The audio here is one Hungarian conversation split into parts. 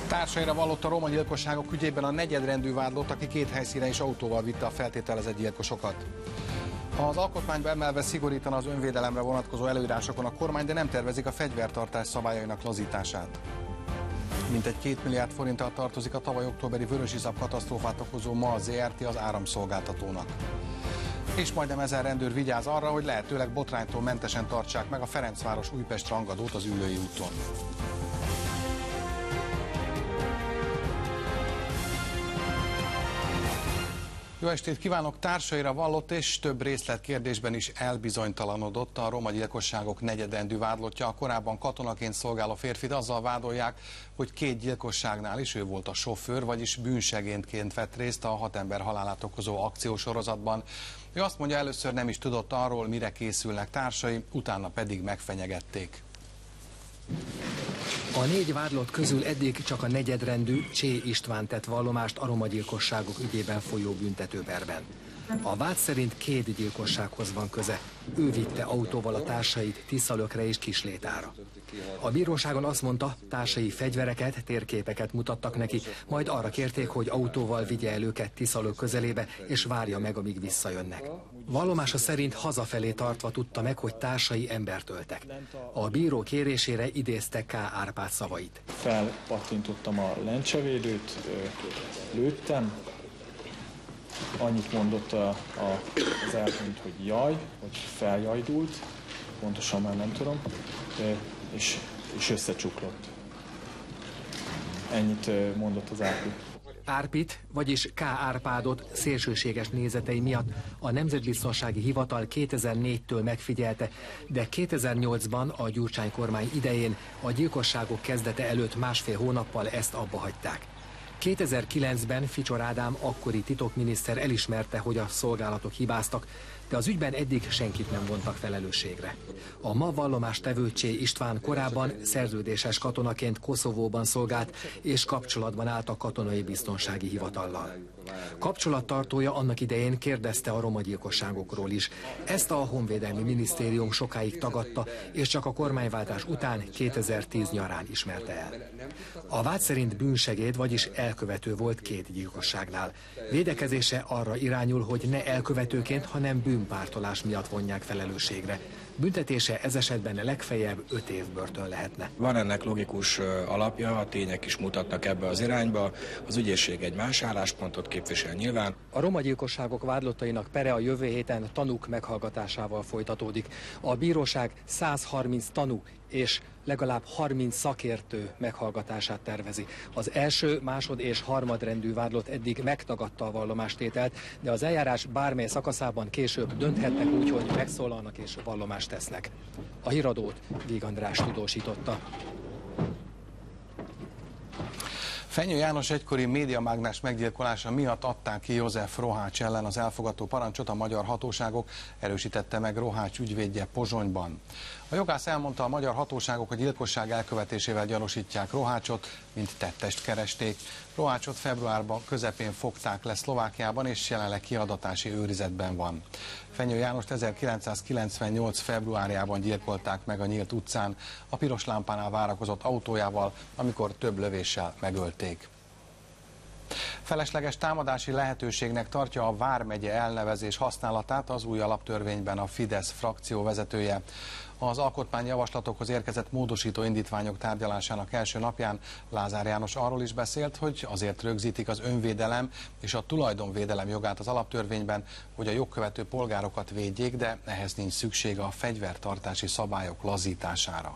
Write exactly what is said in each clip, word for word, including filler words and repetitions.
Társaira vallott a roma gyilkosságok ügyében a negyedrendű vádlott, aki két helyszínen is autóval vitte a feltételezett gyilkosokat. Az alkotmányba emelve szigorítana az önvédelemre vonatkozó előírásokon a kormány, de nem tervezik a fegyvertartás szabályainak lazítását. Mintegy két milliárd forinttal tartozik a tavaly októberi vörösiszap katasztrófát okozó MAL zé er té az áramszolgáltatónak. És majdnem ezer rendőr vigyáz arra, hogy lehetőleg botránytól mentesen tartsák meg a Ferencváros-Újpest rangadót az Üllői úton. Jó estét kívánok! Társaira vallott és több részletkérdésben is elbizonytalanodott a roma gyilkosságok negyedrendű vádlottja. A korábban katonaként szolgáló férfit azzal vádolják, hogy két gyilkosságnál is ő volt a sofőr, vagyis bűnsegédként vett részt a hat ember halálát okozó akciósorozatban. Ő azt mondja, először nem is tudott arról, mire készülnek társai, utána pedig megfenyegették. A négy vádlott közül eddig csak a negyedrendű Csé István tett vallomást a roma gyilkosságok ügyében folyó büntetőperben. A vád szerint két gyilkossághoz van köze. Ő vitte autóval a társait Tiszalökre és Kislétára. A bíróságon azt mondta, társai fegyvereket, térképeket mutattak neki, majd arra kérték, hogy autóval vigye el őket Tiszalök közelébe, és várja meg, amíg visszajönnek. Vallomása szerint hazafelé tartva tudta meg, hogy társai embert öltek. A bíró kérésére idézte K. Árpád szavait. Felpattintottam a lencsevédőt, lőttem. Annyit mondott a, a, az eltűnt, hogy jaj, vagy feljajdult, pontosan már nem tudom, és, és összecsuklott. Ennyit mondott az Árpi. Árpit, vagyis K. Árpádot szélsőséges nézetei miatt a Nemzetbiztonsági Hivatal kétezer-négytől megfigyelte, de kétezer-nyolcban a Gyurcsány kormány idején a gyilkosságok kezdete előtt másfél hónappal ezt abba hagyták. kétezer-kilencben Ficsor Ádám akkori titokminiszter elismerte, hogy a szolgálatok hibáztak, de az ügyben eddig senkit nem vontak felelősségre. A ma vallomást tevő Csé István korábban szerződéses katonaként Koszovóban szolgált, és kapcsolatban állt a Katonai Biztonsági Hivatallal. Kapcsolattartója annak idején kérdezte a roma gyilkosságokról is. Ezt a Honvédelmi Minisztérium sokáig tagadta, és csak a kormányváltás után kétezer-tíz nyarán ismerte el. A vád szerint bűnsegéd, vagyis elkövető volt két gyilkosságnál. Védekezése arra irányul, hogy ne elkövetőként, hanem bűnpártolás miatt vonják felelősségre. Büntetése ez esetben legfeljebb öt év börtön lehetne. Van ennek logikus alapja, a tények is mutatnak ebbe az irányba. Az ügyészség egy más álláspontot képvisel nyilván. A roma gyilkosságok vádlottainak pere a jövő héten tanúk meghallgatásával folytatódik. A bíróság száz harminc tanú és legalább harminc szakértő meghallgatását tervezi. Az első, másod és harmadrendű vádlott eddig megtagadta a vallomástételt, de az eljárás bármely szakaszában később dönthetnek úgy, hogy megszólalnak és vallomást tesznek. A híradót Víg András tudósította. Fenyő János egykori médiamágnás meggyilkolása miatt adták ki József Rohács ellen az elfogató parancsot a magyar hatóságok, erősítette meg Rohács ügyvédje Pozsonyban. A jogász elmondta, a magyar hatóságok a gyilkosság elkövetésével gyanúsítják Rohácsot, mint tettest keresték. Rohácsot februárban közepén fogták le Szlovákiában, és jelenleg kiadatási őrizetben van. Fenyő Jánost ezerkilencszázkilencvennyolc februárjában gyilkolták meg a Nyílt utcán, a piros lámpánál várakozott autójával, amikor több lövéssel megölték. Felesleges támadási lehetőségnek tartja a vármegye elnevezés használatát az új alaptörvényben a Fidesz frakció vezetője. Az alkotmányjavaslatokhoz érkezett módosító indítványok tárgyalásának első napján Lázár János arról is beszélt, hogy azért rögzítik az önvédelem és a tulajdonvédelem jogát az alaptörvényben, hogy a jogkövető polgárokat védjék, de ehhez nincs szüksége a fegyvertartási szabályok lazítására.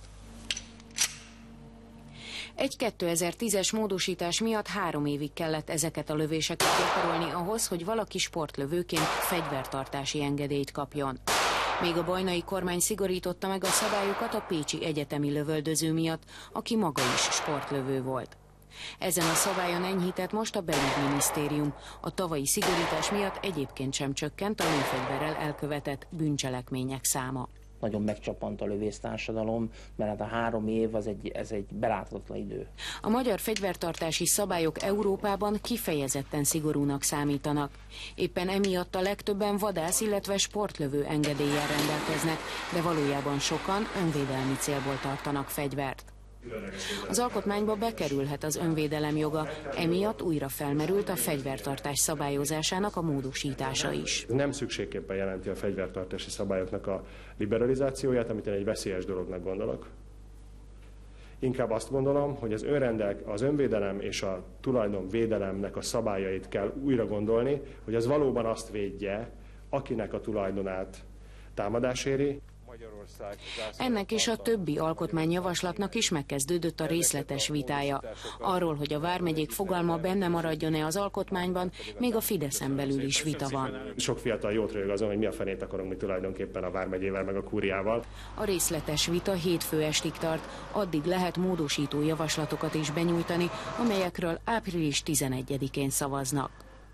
Egy kétezer-tízes módosítás miatt három évig kellett ezeket a lövéseket gyakorolni ahhoz, hogy valaki sportlövőként fegyvertartási engedélyt kapjon. Még a bajnai kormány szigorította meg a szabályokat a pécsi egyetemi lövöldöző miatt, aki maga is sportlövő volt. Ezen a szabályon enyhített most a belügyminisztérium. A tavalyi szigorítás miatt egyébként sem csökkent a lőfegyverrel elkövetett bűncselekmények száma. Nagyon megcsapant a lövésztársadalom, mert hát a három év az egy, ez egy beláthatatlan idő. A magyar fegyvertartási szabályok Európában kifejezetten szigorúnak számítanak. Éppen emiatt a legtöbben vadász, illetve sportlövő engedéllyel rendelkeznek, de valójában sokan önvédelmi célból tartanak fegyvert. Az alkotmányba bekerülhet az önvédelem joga, emiatt újra felmerült a fegyvertartás szabályozásának a módosítása is. Nem szükségképpen jelenti a fegyvertartási szabályoknak a liberalizációját, amit én egy veszélyes dolognak gondolok. Inkább azt gondolom, hogy az, önrendel, az önvédelem és a tulajdonvédelemnek a szabályait kell újra gondolni, hogy az valóban azt védje, akinek a tulajdonát támadás éri. Ennek és a többi alkotmányjavaslatnak is megkezdődött a részletes vitája. Arról, hogy a vármegyék fogalma benne maradjon-e az alkotmányban, még a Fideszen belül is vita van. Sok fiatal jót röhög azon, hogy mi a fenét akarunk mi tulajdonképpen a vármegyével meg a kúriával. A részletes vita hétfő estig tart, addig lehet módosító javaslatokat is benyújtani, amelyekről április tizenegyedikén szavaznak.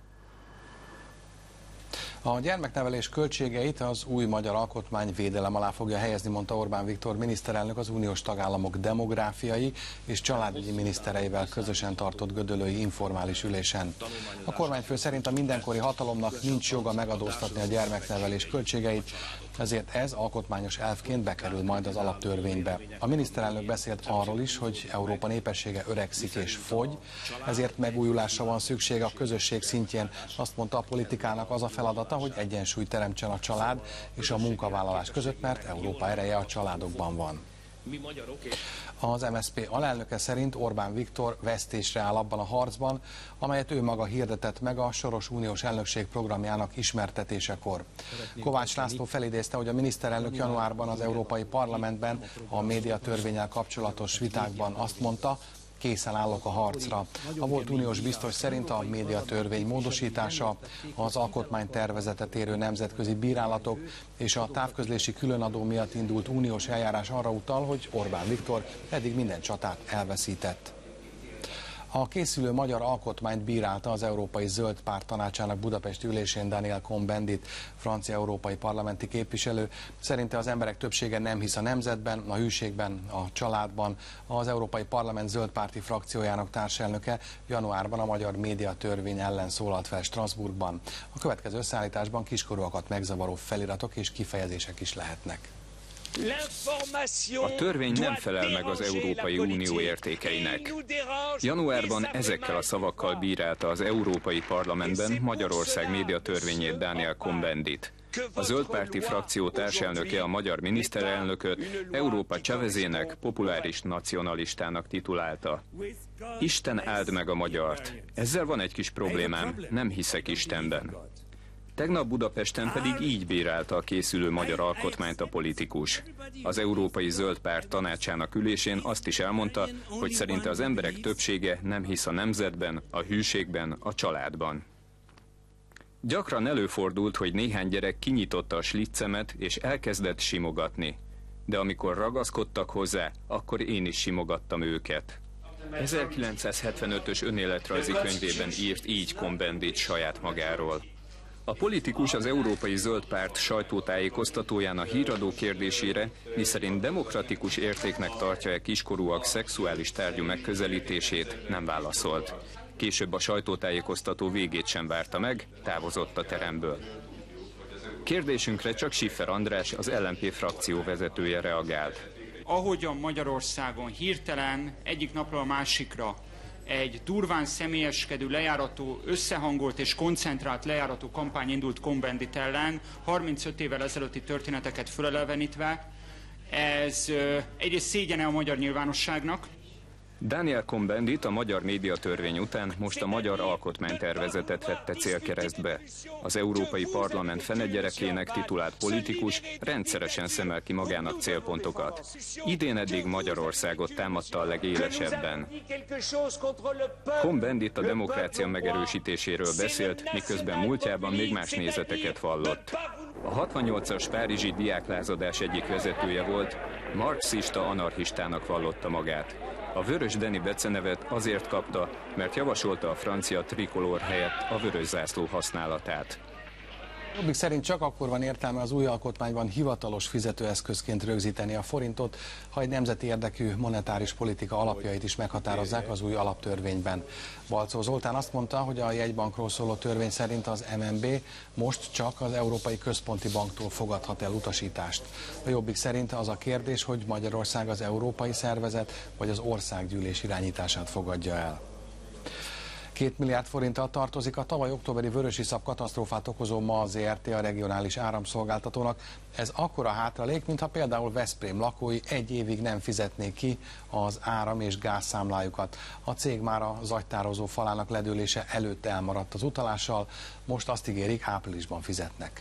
A gyermeknevelés költségeit az új magyar alkotmány védelem alá fogja helyezni, mondta Orbán Viktor miniszterelnök az uniós tagállamok demográfiai és családügyi minisztereivel közösen tartott gödöllői informális ülésen. A kormányfő szerint a mindenkori hatalomnak nincs joga megadóztatni a gyermeknevelés költségeit, ezért ez alkotmányos elvként bekerül majd az alaptörvénybe. A miniszterelnök beszélt arról is, hogy Európa népessége öregszik és fogy, ezért megújulásra van szükség a közösség szintjén. Azt mondta, a politikának az a feladata, hogy egyensúlyt teremtsen a család és a munkavállalás között, mert Európa ereje a családokban van. Az em es zé pé alelnöke szerint Orbán Viktor vesztésre áll abban a harcban, amelyet ő maga hirdetett meg a soros uniós elnökség programjának ismertetésekor. Kovács László felidézte, hogy a miniszterelnök januárban az Európai Parlamentben a médiatörvénnyel kapcsolatos vitákban azt mondta, készen állok a harcra. A volt uniós biztos szerint a médiatörvény módosítása, az alkotmánytervezetet érő nemzetközi bírálatok és a távközlési különadó miatt indult uniós eljárás arra utal, hogy Orbán Viktor eddig minden csatát elveszített. A készülő magyar alkotmányt bírálta az Európai Zöld Párt tanácsának budapesti ülésén Daniel Cohn-Bendit, francia európai parlamenti képviselő. Szerinte az emberek többsége nem hisz a nemzetben, a hűségben, a családban. Az Európai Parlament zöld párti frakciójának társelnöke januárban a magyar médiatörvény ellen szólalt fel Strasbourgban. A következő összeállításban kiskorúakat megzavaró feliratok és kifejezések is lehetnek. A törvény nem felel meg az Európai Unió értékeinek. Januárban ezekkel a szavakkal bírálta az Európai Parlamentben Magyarország médiatörvényét Daniel Cohn-Bendit. A zöldpárti frakció társelnöke a magyar miniszterelnököt Európa Chávezének, populáris nacionalistának titulálta. Isten áld meg a magyart. Ezzel van egy kis problémám, nem hiszek Istenben. Tegnap Budapesten pedig így bírálta a készülő magyar alkotmányt a politikus. Az Európai Zöld Párt tanácsának ülésén azt is elmondta, hogy szerinte az emberek többsége nem hisz a nemzetben, a hűségben, a családban. Gyakran előfordult, hogy néhány gyerek kinyitotta a slitzemet és elkezdett simogatni. De amikor ragaszkodtak hozzá, akkor én is simogattam őket. ezerkilencszázhetvenötös önéletrajzi könyvében írt így Cohn-Bendit saját magáról. A politikus az Európai Zöld Párt sajtótájékoztatóján a híradó kérdésére, miszerint demokratikus értéknek tartja-e kiskorúak szexuális tárgyú megközelítését, nem válaszolt. Később a sajtótájékoztató végét sem várta meg, távozott a teremből. Kérdésünkre csak Schiffer András, az el en pé frakció vezetője reagált. Ahogyan Magyarországon hirtelen egyik napról a másikra egy durván személyeskedő, lejárató, összehangolt és koncentrált lejárató kampány indult Cohn-Bendit ellen, harmincöt évvel ezelőtti történeteket fölelevenítve. Ez egyrészt szégyene a magyar nyilvánosságnak. Daniel Cohn-Bendit a magyar médiatörvény után most a magyar alkotmánytervezetet vette célkeresztbe. Az Európai Parlament fenegyerekének titulált politikus rendszeresen szemel ki magának célpontokat. Idén eddig Magyarországot támadta a legélesebben. Cohn-Bendit a demokrácia megerősítéséről beszélt, miközben múltjában még más nézeteket vallott. A hatvannyolcas párizsi diáklázadás egyik vezetője volt, marxista anarchistának vallotta magát. A vörös Deni becenevet azért kapta, mert javasolta a francia trikolór helyett a vörös zászló használatát. Jobbik szerint csak akkor van értelme az új alkotmányban hivatalos fizetőeszközként rögzíteni a forintot, ha egy nemzeti érdekű monetáris politika alapjait is meghatározzák az új alaptörvényben. Balczó Zoltán azt mondta, hogy a jegybankról szóló törvény szerint az em en bé most csak az Európai Központi Banktól fogadhat el utasítást. A Jobbik szerint az a kérdés, hogy Magyarország az európai szervezet vagy az országgyűlés irányítását fogadja el. Két milliárd forinttal tartozik a tavaly októberi vörösiszap katasztrófát okozó MAL zé er té a regionális áramszolgáltatónak. Ez akkora hátralék, mintha például Veszprém lakói egy évig nem fizetnék ki az áram- és gázszámlájukat. A cég már a zagytározó falának ledőlése előtt elmaradt az utalással, most azt ígérik, áprilisban fizetnek.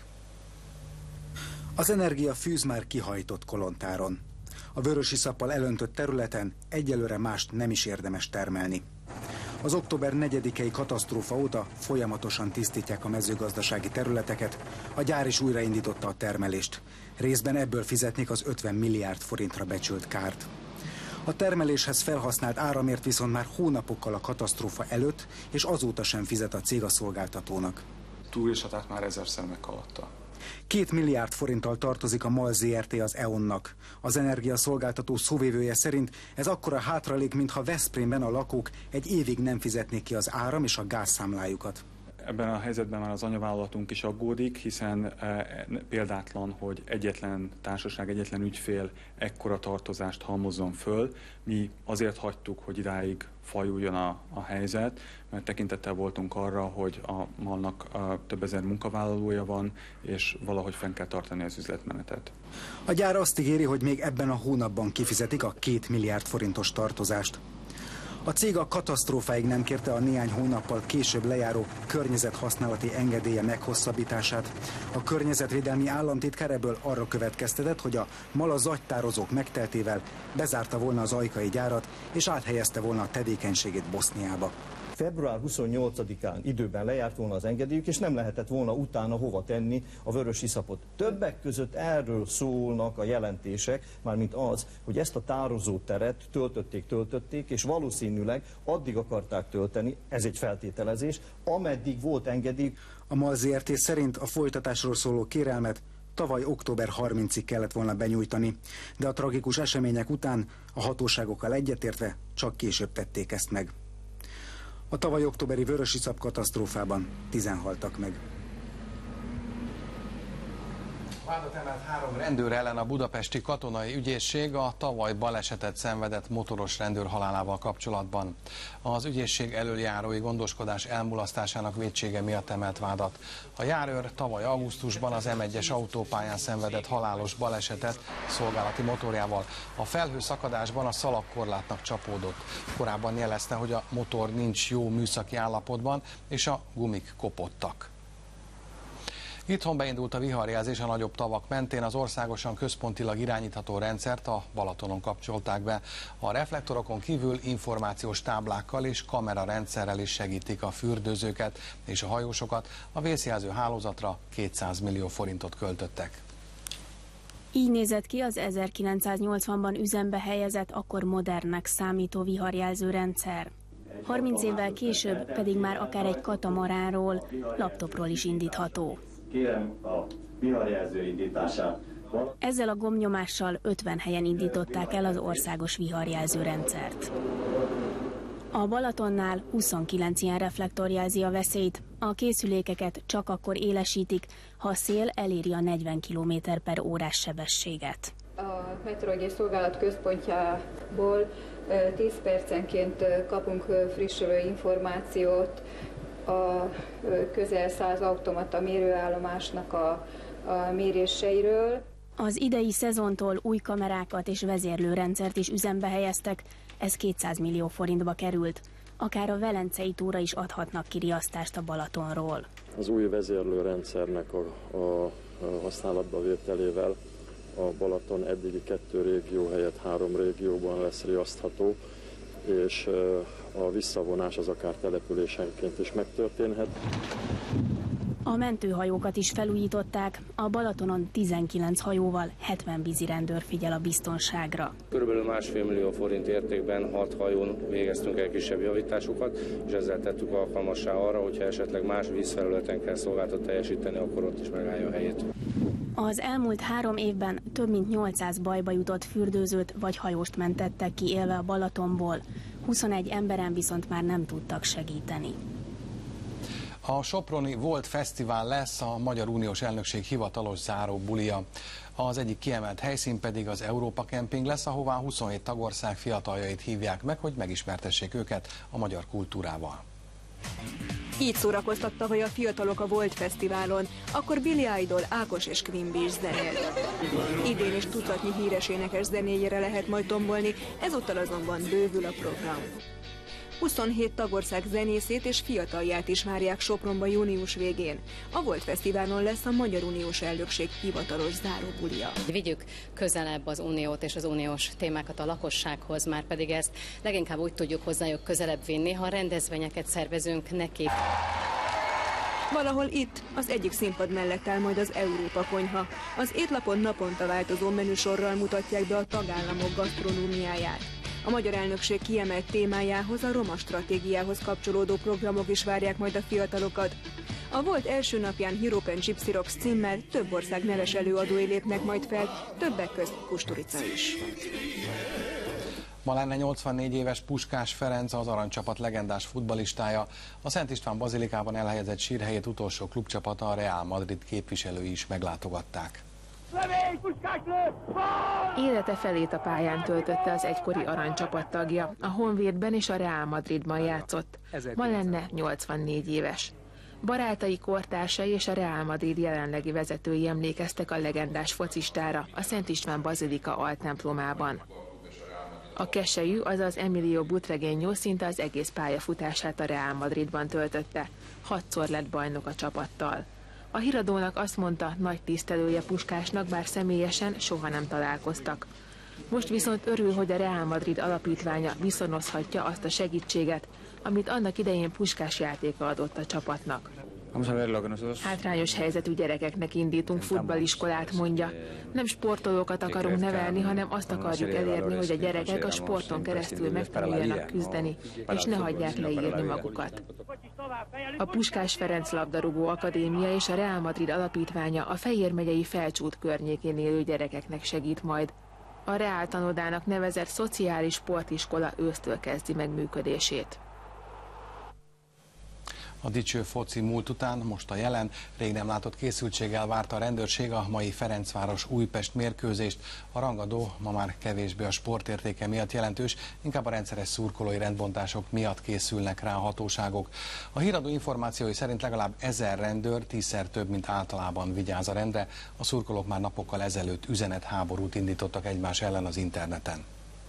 Az energia fűz már kihajtott Kolontáron. A vörösiszappal elöntött területen egyelőre mást nem is érdemes termelni. Az október negyedikei katasztrófa óta folyamatosan tisztítják a mezőgazdasági területeket, a gyár is újraindította a termelést. Részben ebből fizetnék az ötven milliárd forintra becsült kárt. A termeléshez felhasznált áramért viszont már hónapokkal a katasztrófa előtt és azóta sem fizet a cég a szolgáltatónak. Túlésatát már ezerszer meghaladta. Két milliárd forinttal tartozik a MAL zé er té az é o en-nak. Az energiaszolgáltató szóvivője szerint ez akkora hátralék, mintha Veszprémben a lakók egy évig nem fizetnék ki az áram- és a gázszámlájukat. Ebben a helyzetben már az anyavállalatunk is aggódik, hiszen e, példátlan, hogy egyetlen társaság, egyetlen ügyfél ekkora tartozást halmozzon föl. Mi azért hagytuk, hogy idáig fajuljon a, a helyzet, mert tekintettel voltunk arra, hogy a MAL-nak több ezer munkavállalója van, és valahogy fenn kell tartani az üzletmenetet. A gyár azt ígéri, hogy még ebben a hónapban kifizetik a két milliárd forintos tartozást. A cég a katasztrófáig nem kérte a néhány hónappal később lejáró környezethasználati engedélye meghosszabbítását. A környezetvédelmi államtitkár ebből arra következtetett, hogy a MAL a zagytározók megteltével bezárta volna az ajkai gyárat és áthelyezte volna a tevékenységét Boszniába. február huszonnyolcadikán időben lejárt volna az engedélyük, és nem lehetett volna utána hova tenni a vörösiszapot. Többek között erről szólnak a jelentések, mármint az, hogy ezt a tározóteret töltötték, töltötték, és valószínűleg addig akarták tölteni, ez egy feltételezés, ameddig volt engedély. A MAL zé er té szerint a folytatásról szóló kérelmet tavaly október harmincadikáig kellett volna benyújtani, de a tragikus események után a hatóságokkal egyetértve csak később tették ezt meg. A tavaly októberi vörösiszap katasztrófában tizen haltak meg. Vádat emelt három rendőr ellen a budapesti katonai ügyészség a tavaly balesetet szenvedett motoros rendőr halálával kapcsolatban. Az ügyészség elöljárói gondoskodás elmulasztásának vétsége miatt emelt vádat. A járőr tavaly augusztusban az em egyes autópályán szenvedett halálos balesetet szolgálati motorjával. A felhőszakadásban a szalagkorlátnak csapódott. Korábban jelezte, hogy a motor nincs jó műszaki állapotban, és a gumik kopottak. Itthon beindult a viharjelzés a nagyobb tavak mentén, az országosan központilag irányítható rendszert a Balatonon kapcsolták be. A reflektorokon kívül információs táblákkal és kamerarendszerrel is segítik a fürdőzőket és a hajósokat. A vészjelző hálózatra kétszáz millió forintot költöttek. Így nézett ki az ezerkilencszáznyolcvanban üzembe helyezett, akkor modernnek számító viharjelző rendszer. harminc évvel később pedig már akár egy katamaránról, laptopról is indítható. Kérem a viharjelző indítását. Ezzel a gombnyomással ötven helyen indították el az országos viharjelző rendszert. A Balatonnál huszonkilenc ilyen reflektor jelzi a veszélyt. A készülékeket csak akkor élesítik, ha a szél eléri a negyven kilométer per órás sebességet. A meteorológiai szolgálat központjából tíz percenként kapunk frissülő információt a közel száz automata mérőállomásnak a, a méréseiről. Az idei szezontól új kamerákat és vezérlőrendszert is üzembe helyeztek, ez kétszáz millió forintba került. Akár a Velencei túra is adhatnak ki riasztást a Balatonról. Az új vezérlőrendszernek a, a használatba vételével a Balaton eddigi kettő régió helyett három régióban lesz riasztható, és a visszavonás az akár településenként is megtörténhet. A mentőhajókat is felújították, a Balatonon tizenkilenc hajóval hetven vízirendőr figyel a biztonságra. Körülbelül másfél millió forint értékben hat hajón végeztünk el kisebb javításokat, és ezzel tettük alkalmassá arra, hogyha esetleg más vízfelületen kell szolgáltat teljesíteni, akkor ott is megállja a helyét. Az elmúlt három évben több mint nyolcszáz bajba jutott fürdőzőt vagy hajóst mentettek ki élve a Balatonból, huszonegy emberen viszont már nem tudtak segíteni. A soproni Volt Fesztivál lesz a Magyar Uniós Elnökség hivatalos záró bulia. Az egyik kiemelt helyszín pedig az Európa Kemping lesz, ahová huszonhét tagország fiataljait hívják meg, hogy megismertessék őket a magyar kultúrával. Így szórakoztak tavaly a fiatalok a Volt Fesztiválon, akkor Billy Idol, Ákos és Quimby is zenélt. Idén is tucatnyi híres énekes zenéjére lehet majd tombolni, ezúttal azonban bővül a program. huszonhét tagország zenészét és fiatalját is várják Sopronba június végén. A Volt Fesztiválon lesz a Magyar Uniós Elnökség hivatalos záróbulia. Vigyük közelebb az uniót és az uniós témákat a lakossághoz, már pedig ezt leginkább úgy tudjuk hozzájuk közelebb vinni, ha rendezvényeket szervezünk nekik. Valahol itt, az egyik színpad mellett áll majd az Európa konyha. Az étlapon naponta változó menüsorral mutatják be a tagállamok gasztronómiáját. A magyar elnökség kiemelt témájához, a roma stratégiához kapcsolódó programok is várják majd a fiatalokat. A Volt első napján Europe and Gypsy Rocks címmel több ország neves előadói lépnek majd fel, többek közt Kusturica is. Ma lenne nyolcvannégy éves Puskás Ferenc, az aranycsapat legendás futballistája. A Szent István bazilikában elhelyezett sírhelyét utolsó klubcsapata, a Real Madrid képviselői is meglátogatták. Élete felét a pályán töltötte az egykori aranycsapat tagja, a Honvédben és a Real Madridban játszott. Ma lenne nyolcvannégy éves. Barátai, kortársai és a Real Madrid jelenlegi vezetői emlékeztek a legendás focistára a Szent István bazilika altemplomában. A keselyű, azaz Emilio Butragueño szinte az egész pályafutását a Real Madridban töltötte. Hatszor lett bajnok a csapattal. A híradónak azt mondta, nagy tisztelője Puskásnak, bár személyesen soha nem találkoztak. Most viszont örül, hogy a Real Madrid alapítványa viszonozhatja azt a segítséget, amit annak idején Puskás játéka adott a csapatnak. Hátrányos helyzetű gyerekeknek indítunk futballiskolát, mondja. Nem sportolókat akarunk nevelni, hanem azt akarjuk elérni, hogy a gyerekek a sporton keresztül megtanuljanak küzdeni, és ne hagyják leírni magukat. A Puskás Ferenc labdarúgó akadémia és a Real Madrid alapítványa a Fejér megyei Felcsút környékén élő gyerekeknek segít majd. A Reál tanodának nevezett szociális sportiskola ősztől kezdi meg működését. A dicső foci múlt után most a jelen, rég nem látott készültséggel várta a rendőrség a mai Ferencváros-Újpest mérkőzést. A rangadó ma már kevésbé a sportértéke miatt jelentős, inkább a rendszeres szurkolói rendbontások miatt készülnek rá a hatóságok. A híradó információi szerint legalább ezer rendőr, tízszer több, mint általában vigyáz a rendre. A szurkolók már napokkal ezelőtt üzenetháborút indítottak egymás ellen az interneten.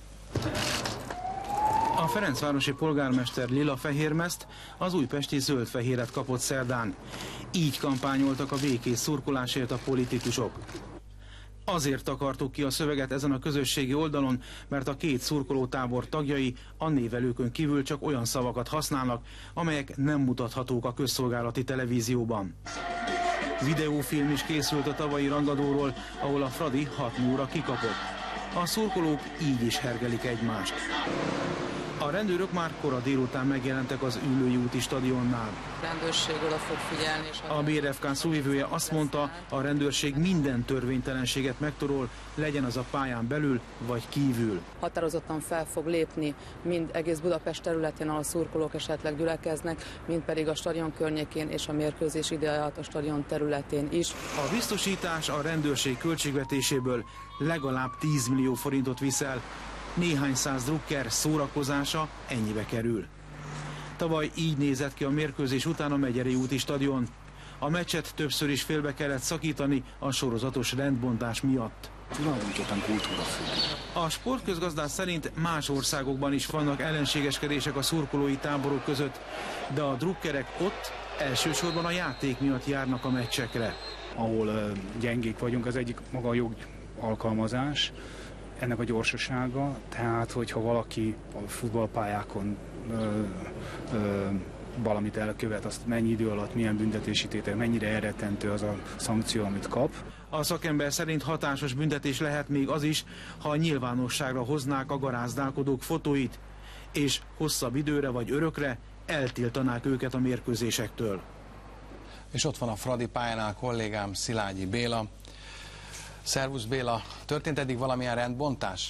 A ferencvárosi polgármester lila fehérmezt, az újpesti zöld-fehéret kapott szerdán. Így kampányoltak a békés szurkolásért a politikusok. Azért akartuk ki a szöveget ezen a közösségi oldalon, mert a két szurkolótábor tagjai a névelőkön kívül csak olyan szavakat használnak, amelyek nem mutathatók a közszolgálati televízióban. Videófilm is készült a tavalyi rangadóról, ahol a Fradi hat nulla kikapott. A szurkolók így is hergelik egymást. A rendőrök már kora délután megjelentek az Üllői úti stadionnál. A rendőrség oda fog figyelni. És a bé er ef ká szóvivője azt mondta, a rendőrség minden törvénytelenséget megtorol, legyen az a pályán belül vagy kívül. Határozottan fel fog lépni mind egész Budapest területén, ahol a szurkolók esetleg gyülekeznek, mind pedig a stadion környékén és a mérkőzés ideje alatt a stadion területén is. A biztosítás a rendőrség költségvetéséből legalább tíz millió forintot visel. Néhány száz drukker szórakozása ennyibe kerül. Tavaly így nézett ki a mérkőzés után a Megyeri úti stadion. A meccset többször is félbe kellett szakítani a sorozatos rendbontás miatt. Tulajdonképpen kultúra függ. A sportközgazdász szerint más országokban is vannak ellenségeskedések a szurkolói táborok között, de a drukkerek ott elsősorban a játék miatt járnak a meccsekre. Ahol uh, gyengék vagyunk, az egyik maga a jogalkalmazás, ennek a gyorsasága, tehát hogyha valaki a futballpályákon ö, ö, valamit elkövet, azt mennyi idő alatt, milyen büntetési tétel, mennyire elrettentő az a szankció, amit kap. A szakember szerint hatásos büntetés lehet még az is, ha nyilvánosságra hoznák a garázdálkodók fotóit, és hosszabb időre vagy örökre eltiltanák őket a mérkőzésektől. És ott van a Fradi pályánál kollégám Szilágyi Béla. Szervusz Béla, történt eddig valamilyen rendbontás?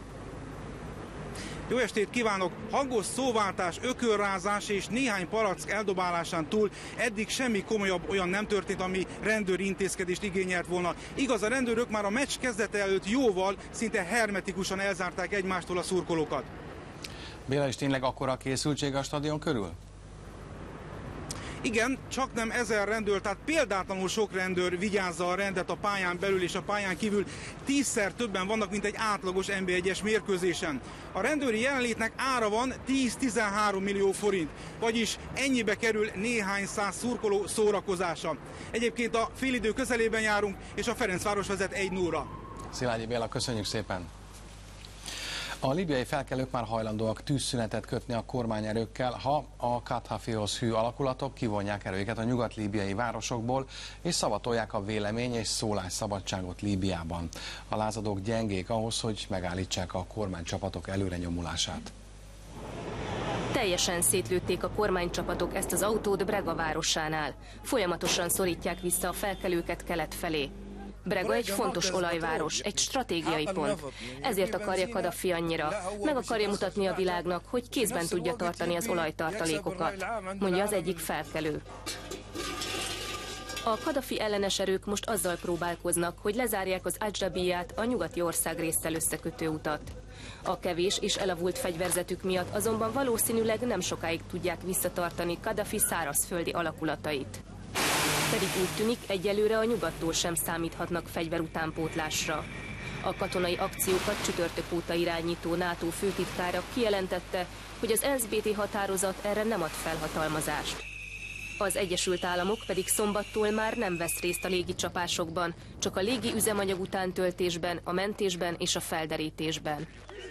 Jó estét kívánok! Hangos szóváltás, ökölrázás és néhány palack eldobálásán túl eddig semmi komolyabb olyan nem történt, ami rendőri intézkedést igényelt volna. Igaz, a rendőrök már a meccs kezdete előtt jóval, szinte hermetikusan elzárták egymástól a szurkolókat. Béla, és tényleg akkora a készültség a stadion körül? Igen, csak nem ezer rendőr, tehát példátlanul sok rendőr vigyázza a rendet a pályán belül és a pályán kívül. Tízszer többen vannak, mint egy átlagos en bé egyes mérkőzésen. A rendőri jelenlétnek ára van tíz-tizenhárom millió forint, vagyis ennyibe kerül néhány száz szurkoló szórakozása. Egyébként a félidő közelében járunk, és a Ferencváros vezet egy nullra. Szilágyi Béla, köszönjük szépen! A líbiai felkelők már hajlandóak tűzszünetet kötni a kormányerőkkel, ha a Kadhafihoz hű alakulatok kivonják erőiket a nyugat-líbiai városokból, és szavatolják a vélemény és szólásszabadságot Líbiában. A lázadók gyengék ahhoz, hogy megállítsák a kormánycsapatok előrenyomulását. Teljesen szétlőtték a kormánycsapatok ezt az autót Brega városánál. Folyamatosan szorítják vissza a felkelőket kelet felé. Brega egy fontos olajváros, egy stratégiai pont. Ezért akarja Kadhafi annyira. Meg akarja mutatni a világnak, hogy kézben tudja tartani az olajtartalékokat, mondja az egyik felkelő. A Kadhafi ellenes erők most azzal próbálkoznak, hogy lezárják az Adzsabiját, a nyugati országrésszel összekötő utat. A kevés és elavult fegyverzetük miatt azonban valószínűleg nem sokáig tudják visszatartani Kadhafi szárazföldi alakulatait. Pedig úgy tűnik, egyelőre a nyugattól sem számíthatnak fegyverutánpótlásra. A katonai akciókat csütörtök óta irányító NATO főtitkára kijelentette, hogy az en es bé té határozat erre nem ad felhatalmazást. Az Egyesült Államok pedig szombattól már nem vesz részt a légicsapásokban, csak a légi üzemanyag utántöltésben, a mentésben és a felderítésben.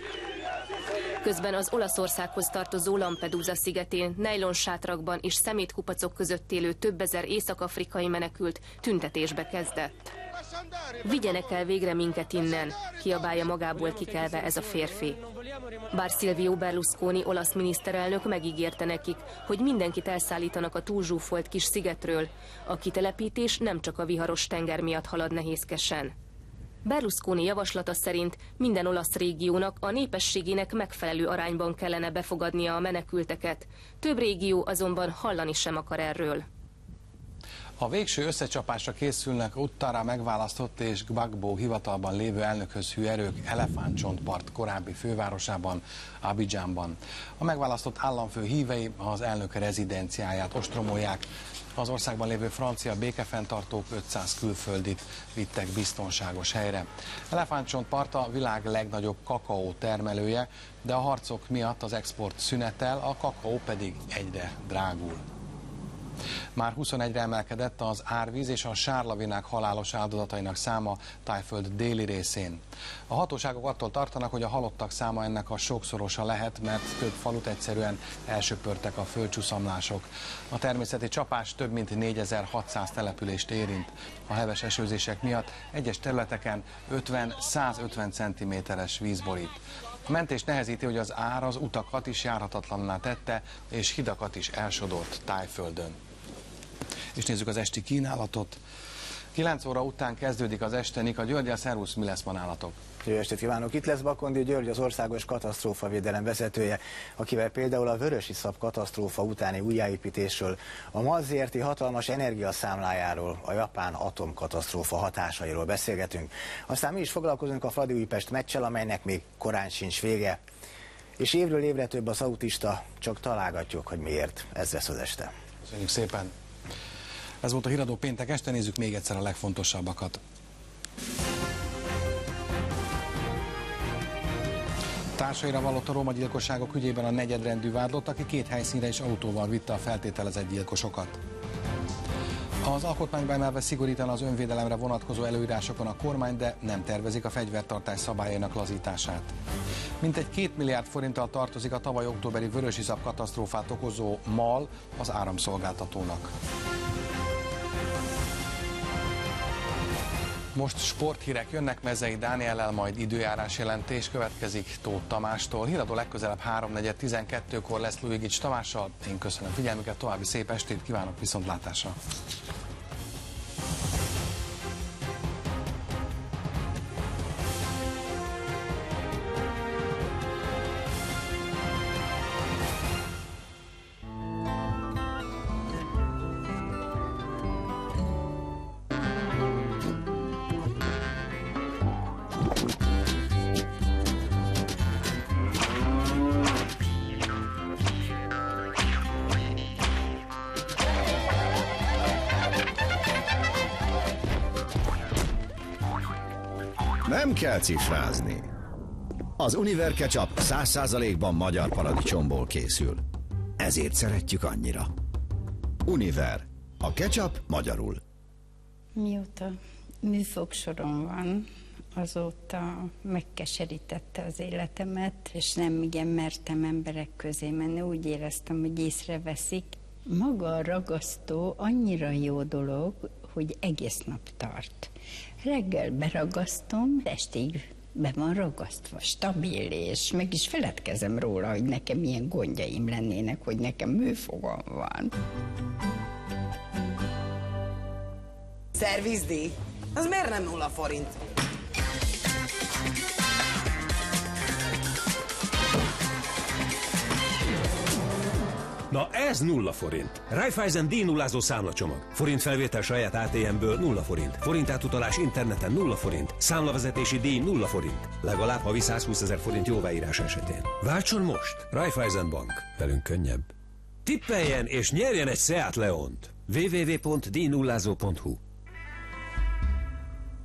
Közben az Olaszországhoz tartozó Lampedusa szigetén, nejlonsátrakban és szemétkupacok között élő több ezer észak-afrikai menekült tüntetésbe kezdett. Vigyenek el végre minket innen, kiabálja magából kikelve ez a férfi. Bár Silvio Berlusconi olasz miniszterelnök megígérte nekik, hogy mindenkit elszállítanak a túlzsúfolt kis szigetről, a kitelepítés nem csak a viharos tenger miatt halad nehézkesen. Berlusconi javaslata szerint minden olasz régiónak a népességének megfelelő arányban kellene befogadnia a menekülteket. Több régió azonban hallani sem akar erről. A végső összecsapásra készülnek Ouattara megválasztott és Gbagbo hivatalban lévő elnökhöz hű erők Elefántcsontpart korábbi fővárosában, Abidjanban. A megválasztott államfő hívei az elnök rezidenciáját ostromolják. Az országban lévő francia békefenntartók ötszáz külföldit vittek biztonságos helyre. Elefántcsontpart a világ legnagyobb kakaó termelője, de a harcok miatt az export szünetel, a kakaó pedig egyre drágul. Már huszonegyre emelkedett az árvíz és a sárlavinák halálos áldozatainak száma Tájföld déli részén. A hatóságok attól tartanak, hogy a halottak száma ennek a sokszorosa lehet, mert több falut egyszerűen elsöpörtek a földcsúszamlások. A természeti csapás több mint négyezer-hatszáz települést érint. A heves esőzések miatt egyes területeken ötven-százötven centiméteres víz borít. A mentés nehezíti, hogy az ár az utakat is járhatatlanná tette, és hidakat is elsodort Tájföldön. És nézzük az esti kínálatot. kilenc óra után kezdődik az este. Nika Györgyel, szervusz, mi lesz ma nálatok? Jó estét kívánok! Itt lesz Bakondi György, az országos katasztrófavédelem vezetője, akivel például a vörösiszap katasztrófa utáni újjáépítésről, a MAZ Zrt. Hatalmas energiaszámlájáról, a japán atomkatasztrófa hatásairól beszélgetünk. Aztán mi is foglalkozunk a Fradi-Újpest meccsel, amelynek még korán sincs vége. És évről évre több az autista, csak találgatjuk, hogy miért. Ez lesz az este. Köszönjük szépen! Ez volt a Híradó péntek este, nézzük még egyszer a legfontosabbakat. Társaira vallott a romagyilkosságok ügyében a negyedrendű vádlott, aki két helyszínre is autóval vitte a feltételezett gyilkosokat. Az alkotmányba emelve szigorítana az önvédelemre vonatkozó előírásokon a kormány, de nem tervezik a fegyvertartás szabályainak lazítását. Mintegy két milliárd forinttal tartozik a tavaly októberi vörösiszap katasztrófát okozó MAL az áramszolgáltatónak. Most sporthírek jönnek, Mezei Dániellel, majd időjárás jelentés következik Tóth Tamástól. Híradó legközelebb háromnegyed tizenkettőkor lesz Luigics Tamással. Én köszönöm figyelmüket, további szép estét kívánok, viszontlátásra! Nem kell cifrázni. Az Univer ketchup száz százalékban magyar paradicsomból készül. Ezért szeretjük annyira. Univer. A ketchup magyarul. Mióta műfogsorom van, azóta megkeserítette az életemet, és nem igen mertem emberek közé menni. Úgy éreztem, hogy észreveszik. Maga a ragasztó annyira jó dolog, hogy egész nap tart. Reggel beragasztom, estig be van ragasztva, stabil, és meg is feledkezem róla, hogy nekem ilyen gondjaim lennének, hogy nekem műfogam van. Szervizdíj? Az miért nem nulla forint? Na ez nulla forint. Raiffeisen díjnullázó számlacsomag. Forint felvétel saját á té em-ből nulla forint. Forint átutalás interneten nulla forint. Számlavezetési díj nulla forint. Legalább havi százhúszezer forint jóváírás esetén. Váltson most! Raiffeisen Bank. Velünk könnyebb. Tippeljen és nyerjen egy Seat Leont. double-u double-u double-u pont díjnullázó pont hu